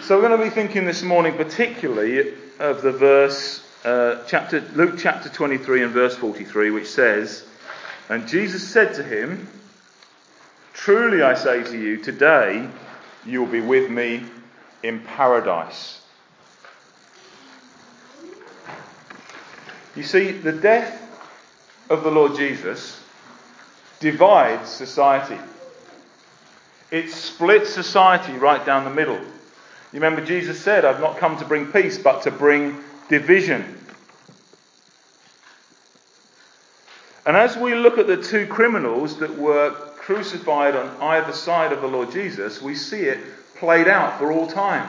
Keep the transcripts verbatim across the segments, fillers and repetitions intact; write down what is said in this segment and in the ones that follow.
So we're going to be thinking this morning particularly of the verse, uh, chapter Luke chapter twenty-three and verse forty-three, which says, "And Jesus said to him, 'Truly I say to you, today you will be with me in paradise.'" You see, the death of the Lord Jesus divides society. It splits society right down the middle. You remember Jesus said, "I've not come to bring peace, but to bring division." And as we look at the two criminals that were crucified on either side of the Lord Jesus, we see it played out for all time.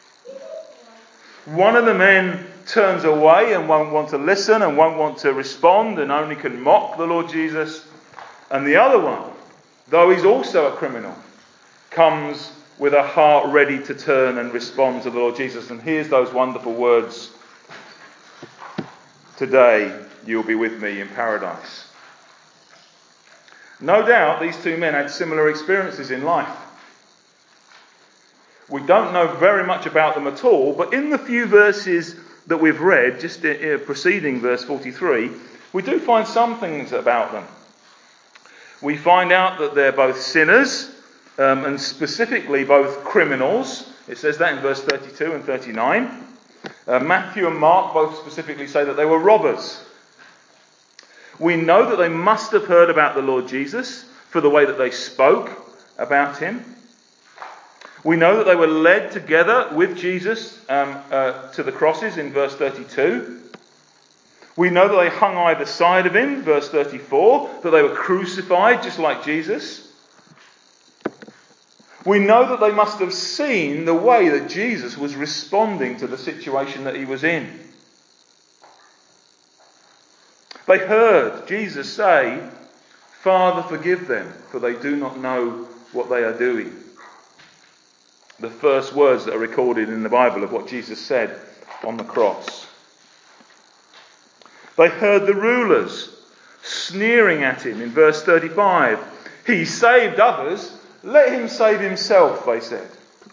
One of the men turns away and won't want to listen and won't want to respond and only can mock the Lord Jesus. And the other one, though he's also a criminal, comes with a heart ready to turn and respond to the Lord Jesus. And here's those wonderful words: "Today you'll be with me in paradise." No doubt these two men had similar experiences in life. We don't know very much about them at all, but in the few verses that we've read, just preceding verse forty-three, we do find some things about them. We find out that they're both sinners, um, and specifically both criminals. It says that in verse thirty-two and thirty-nine. Uh, Matthew and Mark both specifically say that they were robbers. We know that they must have heard about the Lord Jesus for the way that they spoke about him. We know that they were led together with Jesus um, uh, to the crosses in verse thirty-two. We know that they hung either side of him, verse thirty-four, that they were crucified just like Jesus. We know that they must have seen the way that Jesus was responding to the situation that he was in. They heard Jesus say, "Father, forgive them, for they do not know what they are doing." The first words that are recorded in the Bible of what Jesus said on the cross. They heard the rulers sneering at him in verse thirty-five. "He saved others, let him save himself," they said.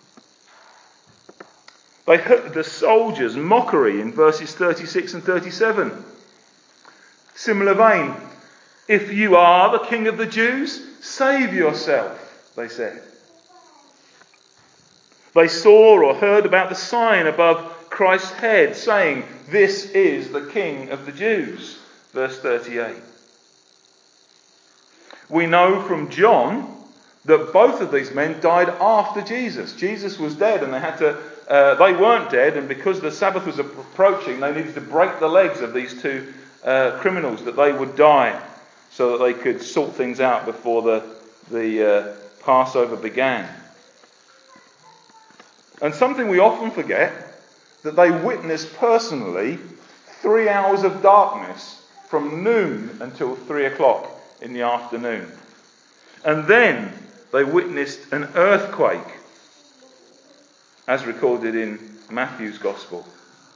They heard the soldiers' mockery in verses thirty-six and thirty-seven. Similar vein. "If you are the King of the Jews, save yourself," they said. They saw or heard about the sign above Christ's head saying, "This is the King of the Jews," verse thirty-eight. We know from John that both of these men died after Jesus. Jesus was dead and they had to, uh, they weren't dead, and because the Sabbath was approaching, they needed to break the legs of these two uh, criminals that they would die so that they could sort things out before the, the uh, Passover began. And something we often forget, that they witnessed personally three hours of darkness from noon until three o'clock in the afternoon. And then they witnessed an earthquake, as recorded in Matthew's Gospel.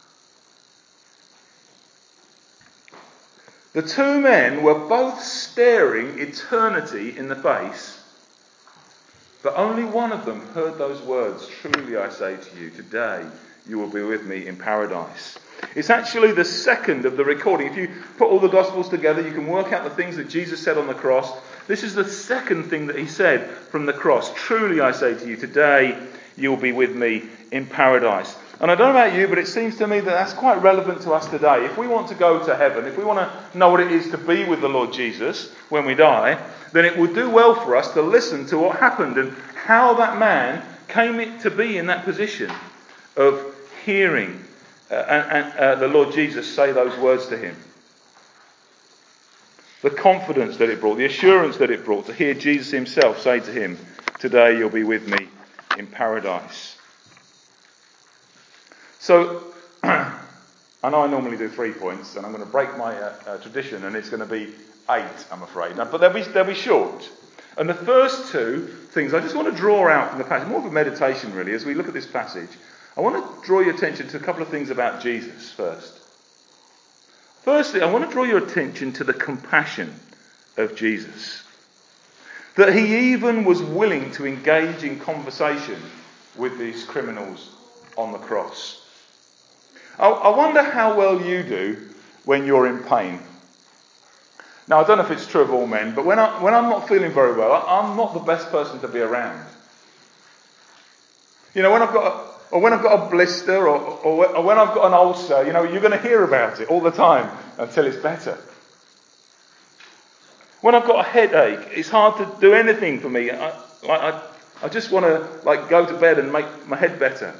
The two men were both staring eternity in the face, but only one of them heard those words, "Truly I say to you, today you will be with me in paradise." It's actually the second of the recording. If you put all the Gospels together, you can work out the things that Jesus said on the cross. This is the second thing that he said from the cross. "Truly I say to you, today you will be with me in paradise." And I don't know about you, but it seems to me that that's quite relevant to us today. If we want to go to heaven, if we want to know what it is to be with the Lord Jesus when we die, then it would do well for us to listen to what happened and how that man came to be in that position of hearing uh, and, and, uh, the Lord Jesus say those words to him. The confidence that it brought, the assurance that it brought to hear Jesus himself say to him, "Today you'll be with me in paradise." So, I know I normally do three points, and I'm going to break my uh, uh, tradition, and it's going to be eight, I'm afraid. Now, but they'll be, they'll be short. And the first two things I just want to draw out from the passage, more of a meditation really, as we look at this passage. I want to draw your attention to a couple of things about Jesus first. Firstly, I want to draw your attention to the compassion of Jesus. That he even was willing to engage in conversation with these criminals on the cross. I, I wonder how well you do when you're in pain. Now, I don't know if it's true of all men, but when, I, when I'm not feeling very well, I, I'm not the best person to be around. You know, when I've got a, or when I've got a blister, or, or, or when I've got an ulcer, you know, you're going to hear about it all the time until it's better. When I've got a headache, it's hard to do anything for me. I, like, I, I just want to like go to bed and make my head better.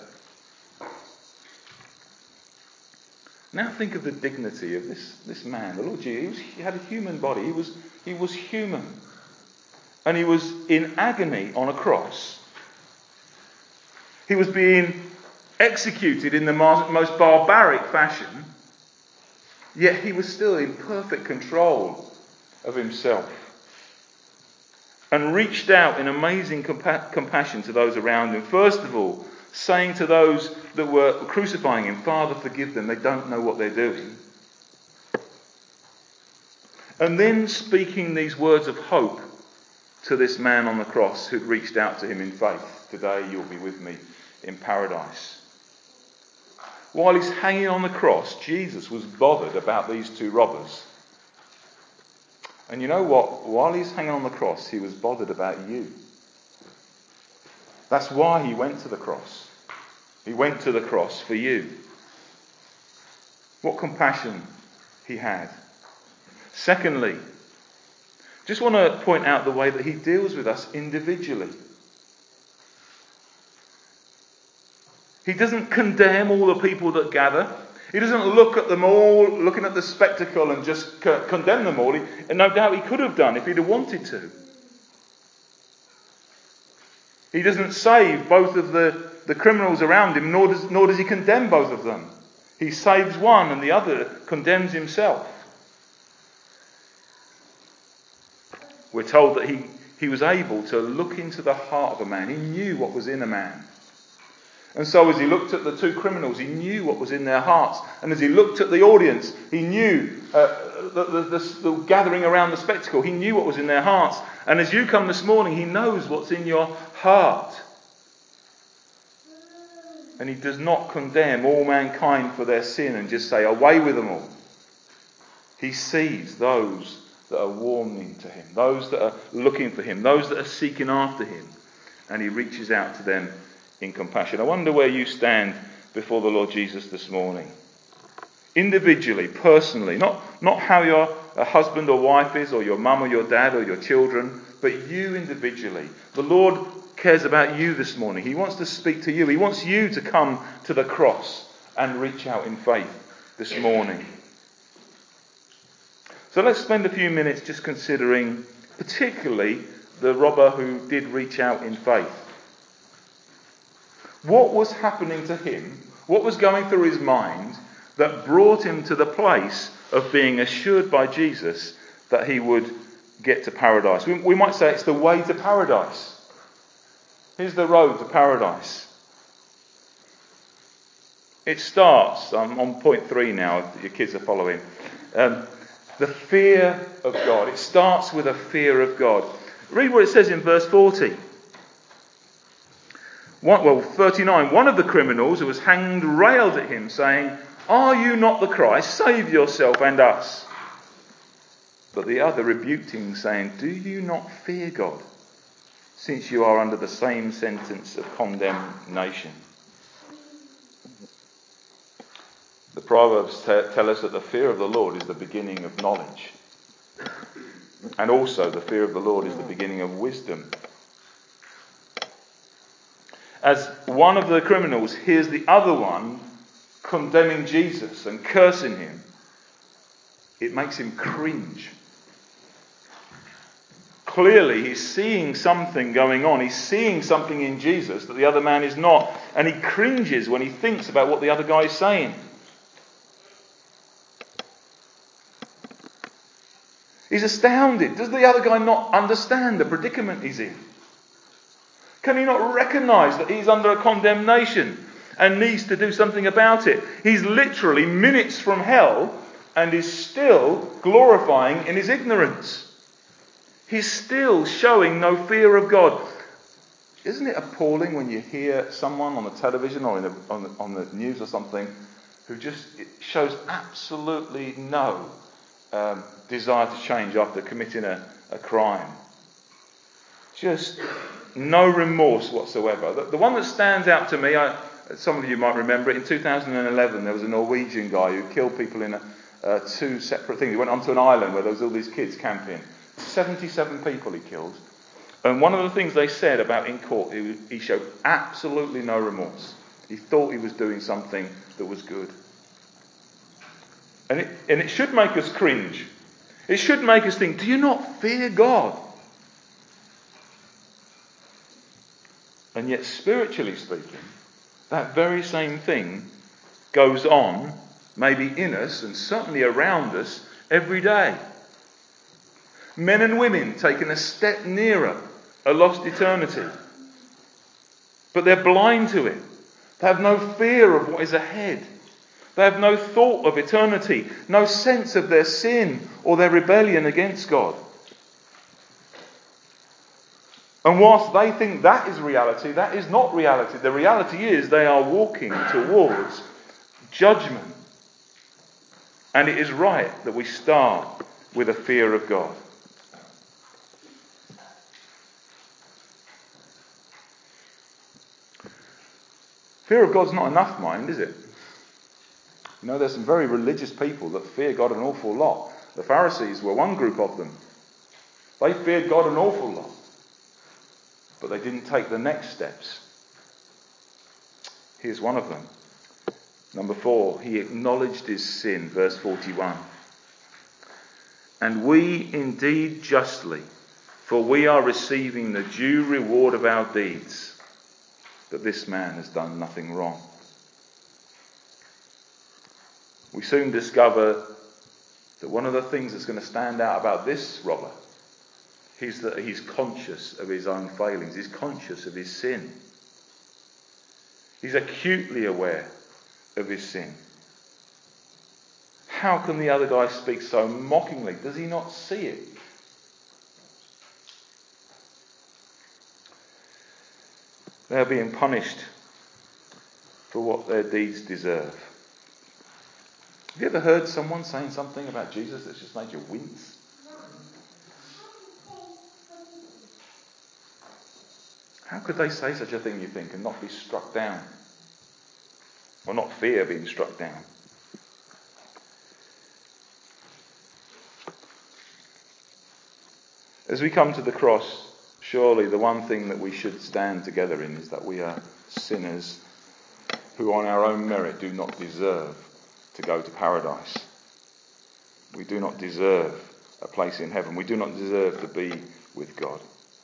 Now think of the dignity of this, this man, the Lord Jesus. He, was, he had a human body. He was, he was human. And he was in agony on a cross. He was being executed in the most barbaric fashion. Yet he was still in perfect control of himself. And reached out in amazing compa- compassion to those around him. First of all, saying to those that were crucifying him, Father, forgive them, they don't know what they're doing. And then speaking these words of hope to this man on the cross who'd reached out to him in faith. Today you'll be with me in paradise. While he's hanging on the cross, Jesus was bothered about these two robbers. And you know what? While he's hanging on the cross, he was bothered about you. That's why he went to the cross. He went to the cross for you. What compassion he had. Secondly, just want to point out the way that he deals with us individually. He doesn't condemn all the people that gather. He doesn't look at them all, looking at the spectacle and just co- condemn them all. He, and no doubt he could have done if he'd have wanted to. He doesn't save both of the, the criminals around him, nor does, nor does he condemn both of them. He saves one and the other condemns himself. We're told that he, he was able to look into the heart of a man. He knew what was in a man. And so as he looked at the two criminals, he knew what was in their hearts. And as he looked at the audience, he knew uh, the, the, the, the gathering around the spectacle. He knew what was in their hearts. And as you come this morning, he knows what's in your heart. And he does not condemn all mankind for their sin and just say, away with them all. He sees those that are warming to him, those that are looking for him, those that are seeking after him. And he reaches out to them in compassion. I wonder where you stand before the Lord Jesus this morning. Individually, personally, not, not how your husband or wife is, or your mum or your dad or your children, but you individually. The Lord cares about you this morning. He wants to speak to you. He wants you to come to the cross and reach out in faith this morning. So let's spend a few minutes just considering particularly the robber who did reach out in faith. What was happening to him, what was going through his mind that brought him to the place of being assured by Jesus that he would get to paradise? We, we might say it's the way to paradise. Here's the road to paradise. It starts, I'm on point three now, if your kids are following. Um, the fear of God. It starts with a fear of God. Read what it says in verse forty. One, well, thirty-nine. One of the criminals who was hanged railed at him, saying, "Are you not the Christ? Save yourself and us." But the other rebuked him, saying, "Do you not fear God, since you are under the same sentence of condemnation?" The Proverbs t- tell us that the fear of the Lord is the beginning of knowledge. And also the fear of the Lord is the beginning of wisdom. As one of the criminals hears the other one condemning Jesus and cursing him, it makes him cringe. Clearly, he's seeing something going on. He's seeing something in Jesus that the other man is not. And he cringes when he thinks about what the other guy is saying. He's astounded. Does the other guy not understand the predicament he's in? Can he not recognise that he's under a condemnation and needs to do something about it? He's literally minutes from hell and is still glorifying in his ignorance. He's still showing no fear of God. isn't it appalling when you hear someone on the television or in the, on, the, on the news or something who just shows absolutely no um, desire to change after committing a, a crime? Just no remorse whatsoever. The, the one that stands out to me, I, some of you might remember it, in two thousand eleven there was a Norwegian guy who killed people in a, uh, two separate things. He went onto an island where there was all these kids camping. seventy-seven people he killed. And one of the things they said about in court, he, he showed absolutely no remorse. He thought he was doing something that was good. And it, and it should make us cringe. It should make us think, do you not fear God? And yet, spiritually speaking, that very same thing goes on, maybe in us and certainly around us, every day. Men and women taking a step nearer a lost eternity. But they're blind to it. They have no fear of what is ahead. They have no thought of eternity, no sense of their sin or their rebellion against God. And whilst they think that is reality, that is not reality. The reality is they are walking towards judgment. And it is right that we start with a fear of God. Fear of God's not enough, mind, is it? You know, there's some very religious people that fear God an awful lot. The Pharisees were one group of them. They feared God an awful lot. But they didn't take the next steps. Here's one of them. Number four, he acknowledged his sin, verse forty-one. And we indeed justly, for we are receiving the due reward of our deeds. But this man has done nothing wrong. We soon discover that one of the things that's going to stand out about this robber is that he's conscious of his own failings. He's conscious of his sin. He's acutely aware of his sin. How can the other guy speak so mockingly? Does he not see it? They are being punished for what their deeds deserve. Have you ever heard someone saying something about Jesus that's just made you wince? How could they say such a thing, you think, and not be struck down? Or not fear being struck down? As we come to the cross, surely the one thing that we should stand together in is that we are sinners who on our own merit do not deserve to go to paradise. We do not deserve a place in heaven. We do not deserve to be with God.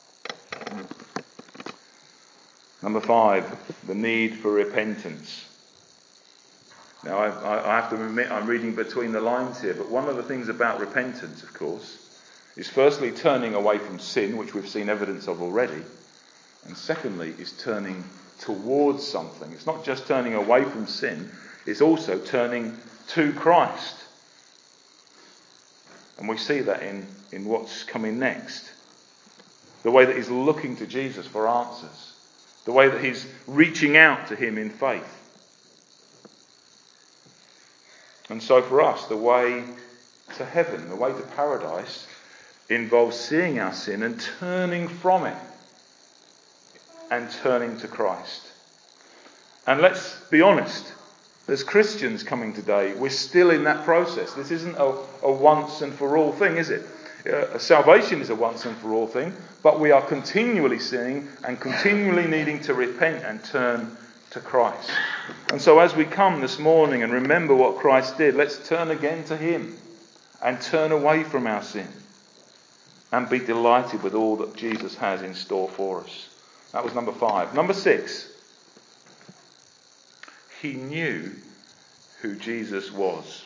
Number five, the need for repentance. Now, I, I have to admit I'm reading between the lines here, but one of the things about repentance, of course, is firstly turning away from sin, which we've seen evidence of already, and secondly is turning towards something. It's not just turning away from sin, it's also turning to Christ. And we see that in, in what's coming next. The way that he's looking to Jesus for answers. The way that he's reaching out to him in faith. And so for us, the way to heaven, the way to paradise, involves seeing our sin and turning from it. And turning to Christ. And let's be honest, as Christians coming today, we're still in that process. This isn't a, a once and for all thing, is it? Uh, salvation is a once and for all thing, but we are continually sinning and continually needing to repent and turn to Christ. And so as we come this morning and remember what Christ did, let's turn again to him and turn away from our sin and be delighted with all that Jesus has in store for us. That was number five. Number six, he knew who Jesus was.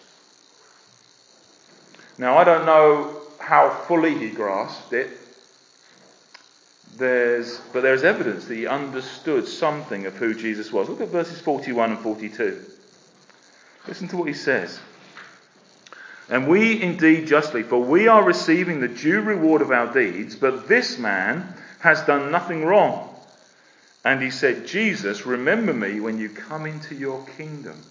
Now, I don't know how fully he grasped it, There's, but there's evidence that he understood something of who Jesus was. Look at verses forty-one and forty-two. Listen to what he says. And we indeed justly, for we are receiving the due reward of our deeds, but this man has done nothing wrong. And he said, Jesus, remember me when you come into your kingdom.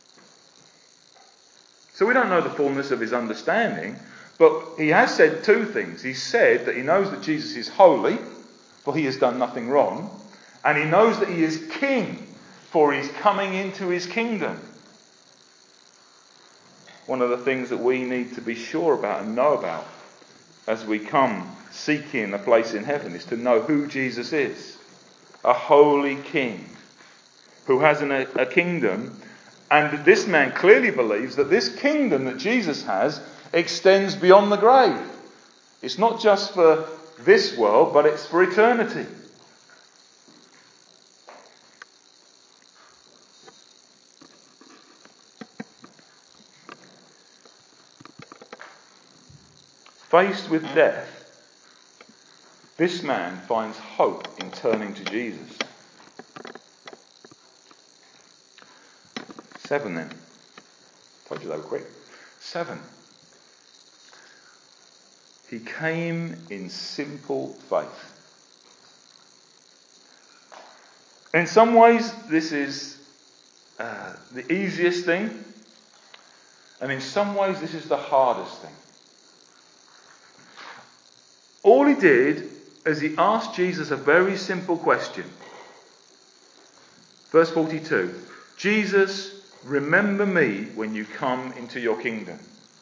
So we don't know the fullness of his understanding, but he has said two things. He said that he knows that Jesus is holy, for he has done nothing wrong. And he knows that he is king, for he's coming into his kingdom. One of the things that we need to be sure about and know about as we come seeking a place in heaven is to know who Jesus is. A holy king who has an, a kingdom. And this man clearly believes that this kingdom that Jesus has extends beyond the grave. It's not just for this world, but it's for eternity. Faced with death, this man finds hope in turning to Jesus. Seven then. Told you they were quick. Seven. He came in simple faith. In some ways, this is uh, the easiest thing. And in some ways, this is the hardest thing. All he did is he asked Jesus a very simple question. Verse forty-two. Jesus, remember me when you come into your kingdom.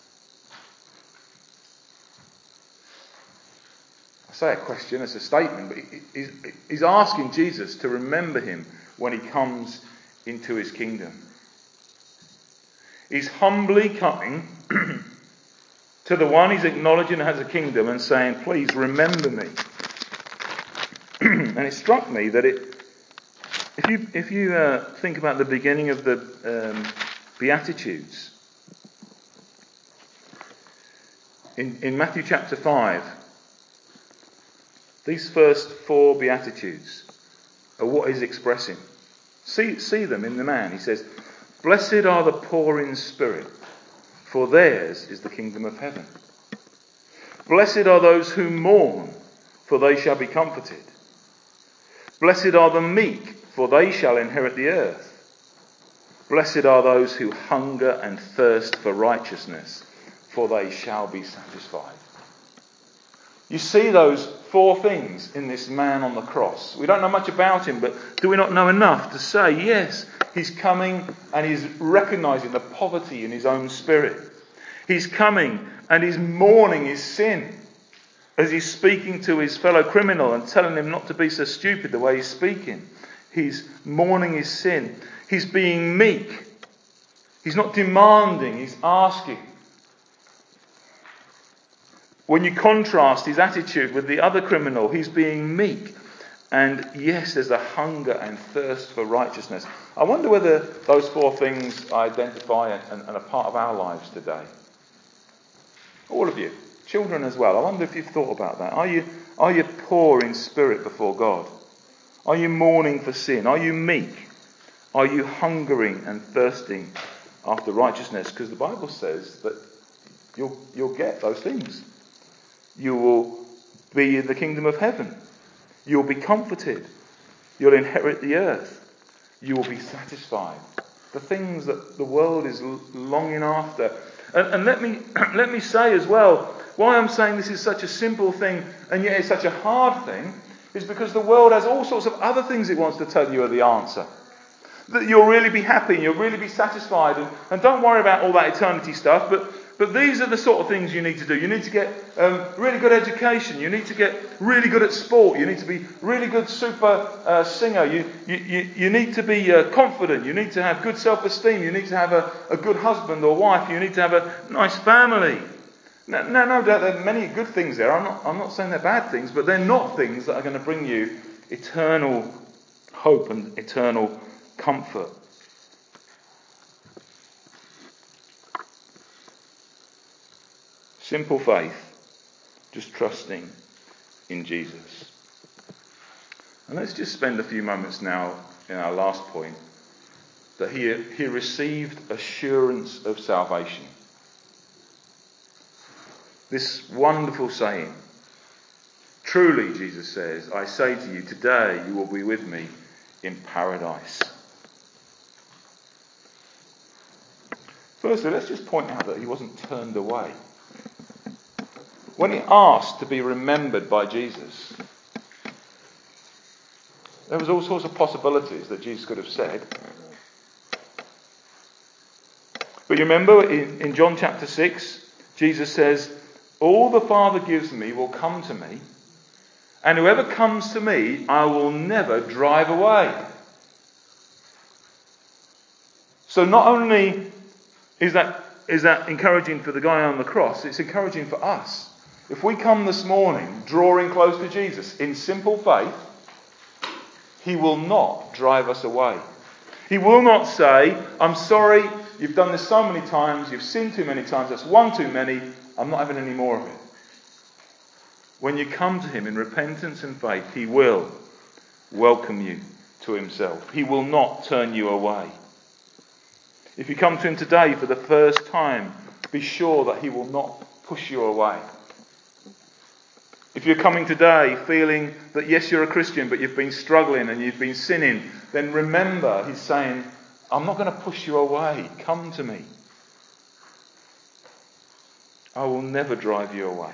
I say a question, it's a statement, but he's asking Jesus to remember him when he comes into his kingdom. He's humbly coming to the one he's acknowledging has a kingdom and saying, please remember me. And it struck me that it, if you if you uh, think about the beginning of the um, Beatitudes, in, in Matthew chapter five, these first four Beatitudes are what he's expressing. See, see them in the man. He says, blessed are the poor in spirit, for theirs is the kingdom of heaven. Blessed are those who mourn, for they shall be comforted. Blessed are the meek, for they shall inherit the earth. Blessed are those who hunger and thirst for righteousness, for they shall be satisfied. You see those four things in this man on the cross. We don't know much about him, but do we not know enough to say, yes, he's coming and he's recognising the poverty in his own spirit. He's coming and he's mourning his sin as he's speaking to his fellow criminal and telling him not to be so stupid the way he's speaking. He's mourning his sin. He's being meek. He's not demanding, he's asking. When you contrast his attitude with the other criminal, he's being meek. And yes, there's a hunger and thirst for righteousness. I wonder whether those four things identify and, and are part of our lives today. All of you, children as well. I wonder if you've thought about that. Are you, are you poor in spirit before God? Are you mourning for sin? Are you meek? Are you hungering and thirsting after righteousness? Because the Bible says that you'll, you'll get those things. You will be in the kingdom of heaven. You'll be comforted. You'll inherit the earth. You will be satisfied. The things that the world is longing after. And, and let me let me say as well, why I'm saying this is such a simple thing and yet it's such a hard thing, is because the world has all sorts of other things it wants to tell you are the answer. That you'll really be happy and you'll really be satisfied. And, and don't worry about all that eternity stuff, but But these are the sort of things you need to do. You need to get um, really good education. You need to get really good at sport. You need to be really good super uh, singer. You, you, you, you need to be uh, confident. You need to have good self-esteem. You need to have a, a good husband or wife. You need to have a nice family. No, no, no doubt there are many good things there. I'm not, I'm not saying they're bad things, but they're not things that are going to bring you eternal hope and eternal comfort. Simple faith, just trusting in Jesus. And let's just spend a few moments now in our last point, that he, he received assurance of salvation. This wonderful saying, truly, Jesus says, I say to you, today you will be with me in paradise. Firstly, let's just point out that he wasn't turned away. When he asked to be remembered by Jesus, there was all sorts of possibilities that Jesus could have said. But you remember in, in John chapter six, Jesus says, all the Father gives me will come to me, and whoever comes to me, I will never drive away. So not only is that, is that encouraging for the guy on the cross, it's encouraging for us. If we come this morning drawing close to Jesus in simple faith, he will not drive us away. He will not say, I'm sorry, you've done this so many times, you've sinned too many times, that's one too many, I'm not having any more of it. When you come to him in repentance and faith, he will welcome you to himself. He will not turn you away. If you come to him today for the first time, be sure that he will not push you away. If you're coming today feeling that yes, you're a Christian, but you've been struggling and you've been sinning, then remember he's saying, I'm not going to push you away. Come to me. I will never drive you away.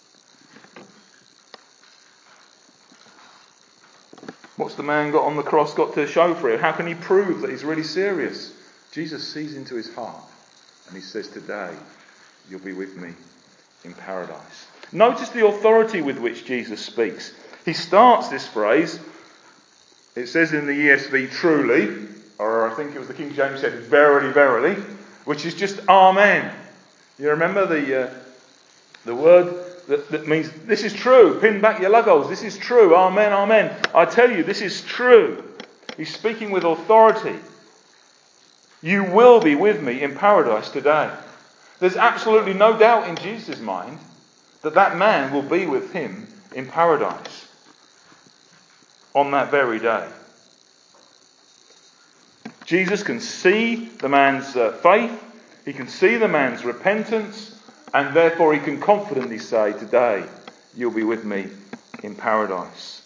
What's the man got on the cross got to show for it? How can he prove that he's really serious? Jesus sees into his heart and he says, today you'll be with me in paradise. Notice the authority with which Jesus speaks. He starts this phrase, it says in the E S V, truly, or I think it was the King James said, verily, verily, which is just amen. You remember the uh, the word that, that means this is true. Pin back your lugos. This is true. Amen, amen. I tell you, this is true. He's speaking with authority. You will be with me in paradise today. There's absolutely no doubt in Jesus' mind that that man will be with him in paradise on that very day. Jesus can see the man's uh, faith, he can see the man's repentance, and therefore he can confidently say, today you'll be with me in paradise.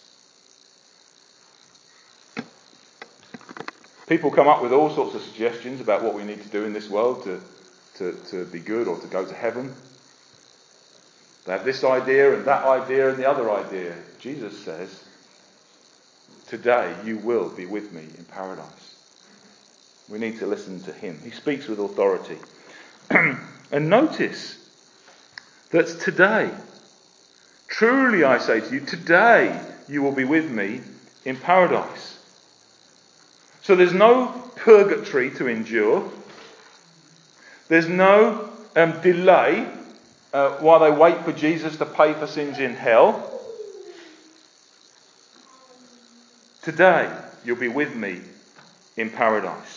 People come up with all sorts of suggestions about what we need to do in this world to, to, to be good or to go to heaven. They have this idea and that idea and the other idea. Jesus says, today you will be with me in paradise. We need to listen to him. He speaks with authority. And notice that today, truly I say to you, today you will be with me in paradise. So there's no purgatory to endure. There's no um, delay uh, while they wait for Jesus to pay for sins in hell. Today you'll be with me in paradise.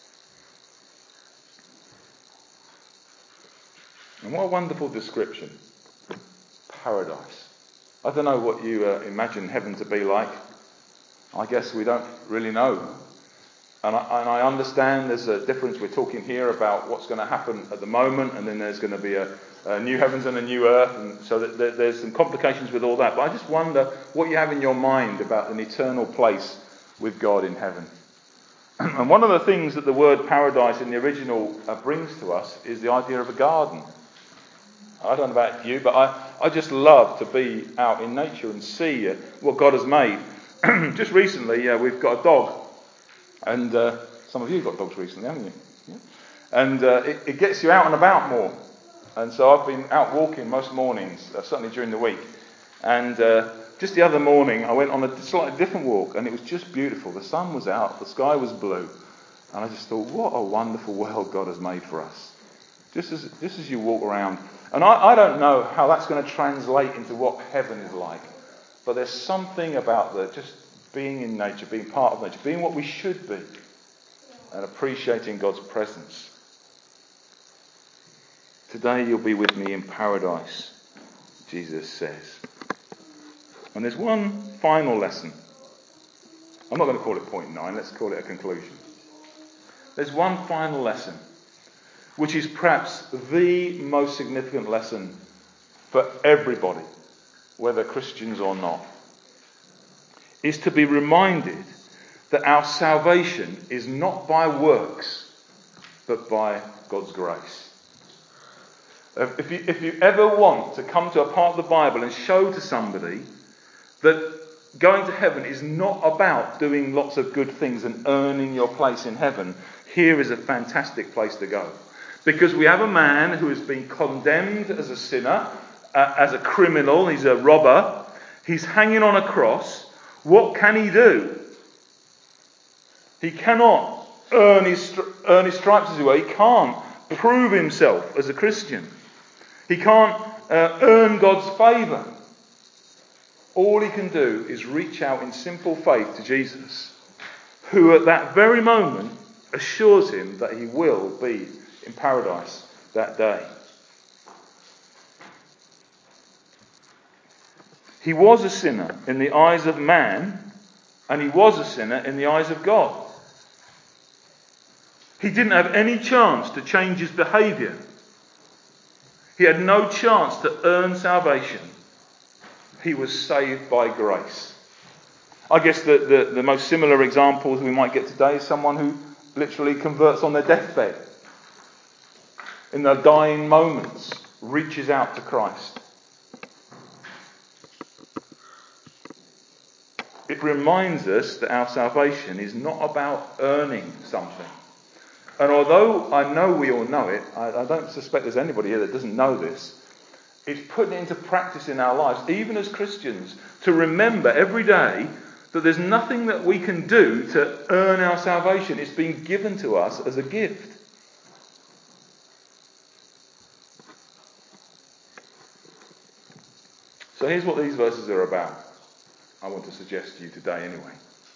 And what a wonderful description. Paradise. I don't know what you uh, imagine heaven to be like. I guess we don't really know. And I, and I understand there's a difference. We're talking here about what's going to happen at the moment, and then there's going to be a, a new heavens and a new earth, and so that there, there's some complications with all that. But I just wonder what you have in your mind about an eternal place with God in heaven. And one of the things that the word paradise in the original uh, brings to us is the idea of a garden. I don't know about you, but I, I just love to be out in nature and see uh, what God has made. Just recently, uh, we've got a dog. And uh, some of you have got dogs recently, haven't you? Yeah. And uh, it, it gets you out and about more. And so I've been out walking most mornings, uh, certainly during the week. And uh, just the other morning, I went on a slightly different walk, and it was just beautiful. The sun was out, the sky was blue. And I just thought, what a wonderful world God has made for us. Just as, just as you walk around. And I, I don't know how that's going to translate into what heaven is like. But there's something about the just being in nature, being part of nature, being what we should be, and appreciating God's presence. Today you'll be with me in paradise, Jesus says. And there's one final lesson. I'm not going to call it point nine, let's call it a conclusion. There's one final lesson, which is perhaps the most significant lesson for everybody, whether Christians or not, is to be reminded that our salvation is not by works, but by God's grace. If you, if you ever want to come to a part of the Bible and show to somebody that going to heaven is not about doing lots of good things and earning your place in heaven, here is a fantastic place to go. Because we have a man who has been condemned as a sinner, uh, as a criminal, he's a robber, he's hanging on a cross. What can he do? He cannot earn his, earn his stripes, as it were. He can't prove himself as a Christian. He can't uh, earn God's favour. All he can do is reach out in simple faith to Jesus, who at that very moment assures him that he will be in paradise that day. He was a sinner in the eyes of man, and he was a sinner in the eyes of God. He didn't have any chance to change his behaviour. He had no chance to earn salvation. He was saved by grace. I guess the, the, the most similar examples we might get today is someone who literally converts on their deathbed. In their dying moments, reaches out to Christ. It reminds us that our salvation is not about earning something. And although I know we all know it, I, I don't suspect there's anybody here that doesn't know this. It's putting it into practice in our lives, even as Christians, to remember every day that there's nothing that we can do to earn our salvation. It's been given to us as a gift. So here's what these verses are about. I want to suggest to you today anyway.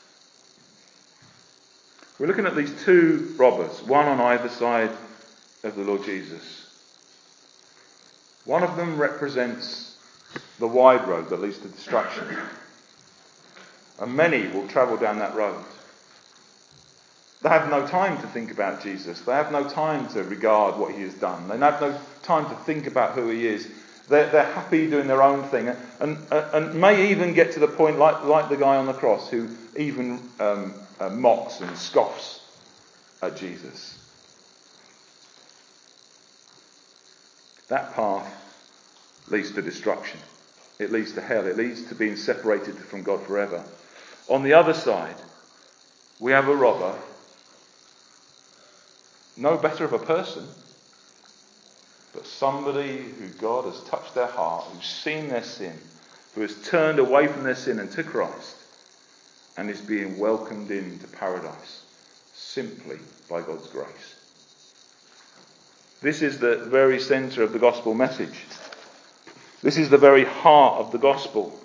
We're looking at these two robbers, one on either side of the Lord Jesus. One of them represents the wide road that leads to destruction. And many will travel down that road. They have no time to think about Jesus. They have no time to regard what he has done. They have no time to think about who he is. They're, they're happy doing their own thing, and, and, and may even get to the point, like, like the guy on the cross, who even um, uh, mocks and scoffs at Jesus. That path leads to destruction. It leads to hell. It leads to being separated from God forever. On the other side, we have a robber, no better of a person, but somebody who God has touched their heart, who's seen their sin, who has turned away from their sin and to Christ, and is being welcomed into paradise simply by God's grace. This is the very centre of the gospel message. This is the very heart of the gospel.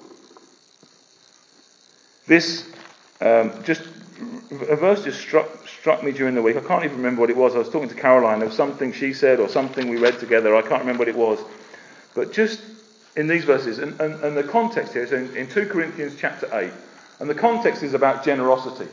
This um, just a verse just struck struck me during the week. I can't even remember what it was. I was talking to Caroline. There was something she said or something we read together. I can't remember what it was. But just in these verses, and, and, and the context here is in, in two Corinthians chapter eight, and the context is about generosity.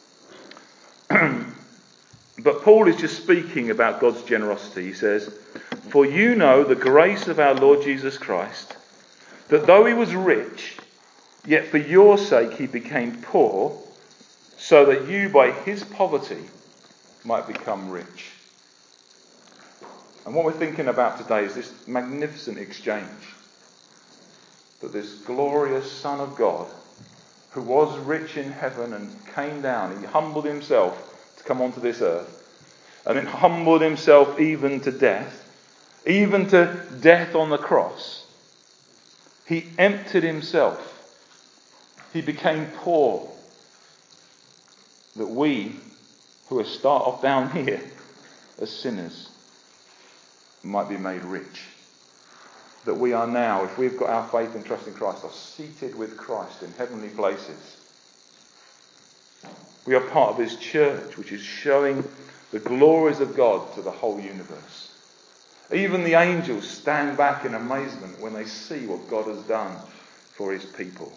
But Paul is just speaking about God's generosity. He says, "For you know the grace of our Lord Jesus Christ, that though he was rich, yet for your sake he became poor, so that you by his poverty might become rich." And what we're thinking about today is this magnificent exchange. That this glorious Son of God, who was rich in heaven and came down, he humbled himself to come onto this earth, and then humbled himself even to death, even to death on the cross. He emptied himself. He became poor, that we, who are start off down here as sinners, might be made rich. That we are now, if we've got our faith and trust in Christ, are seated with Christ in heavenly places. We are part of his church, which is showing the glories of God to the whole universe. Even the angels stand back in amazement when they see what God has done for his people.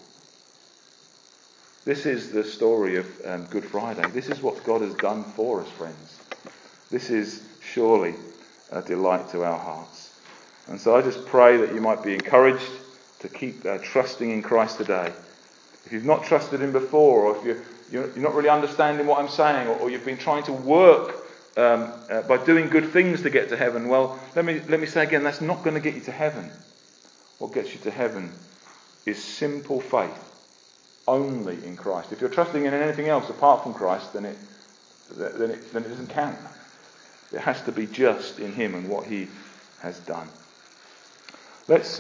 This is the story of um, Good Friday. This is what God has done for us, friends. This is surely a delight to our hearts. And so I just pray that you might be encouraged to keep uh, trusting in Christ today, If you've not trusted him before, or if you're, you're, you're not really understanding what I'm saying, or, or you've been trying to work um, uh, by doing good things to get to heaven, well, let me let me say again, that's not going to get you to heaven. What gets you to heaven is simple faith, only in Christ. If you're trusting in anything else apart from Christ, then it then it, then it doesn't count. It has to be just in him and what he has done. Let's